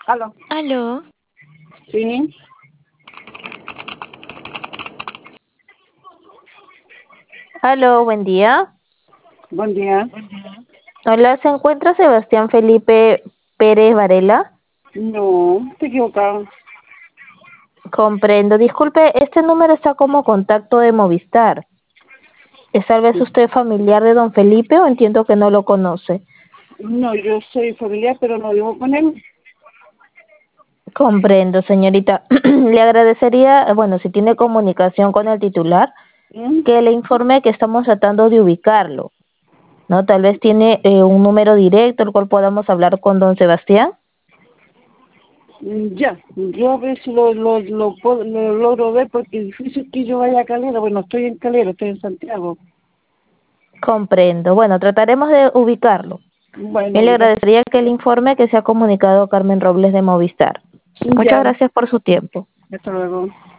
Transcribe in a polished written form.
Aló. Aló, Sí. aló, buen día. Buen día. Hola, ¿se encuentra Sebastián Felipe Pérez Varela? No, te equivocado. Comprendo. Disculpe, este número está como contacto de Movistar. ¿Es tal vez usted familiar de don Felipe o entiendo que no lo conoce? No, yo soy familiar, pero no vivo con él. Comprendo, señorita. Le agradecería, bueno, si tiene comunicación con el titular, ¿Mm? que le informe que estamos tratando de ubicarlo, ¿no? Tal vez tiene un número directo el cual podamos hablar con don Sebastián. Ya, yo a ver si lo logro ver porque es difícil que yo vaya a Calera. Bueno, estoy en Calera, estoy en Santiago. Comprendo. Bueno, trataremos de ubicarlo. Bueno, Bien, le gracias. agradecería que le informe que se ha comunicado Carmen Robles de Movistar. Muchas Ya, gracias por su tiempo. hasta luego.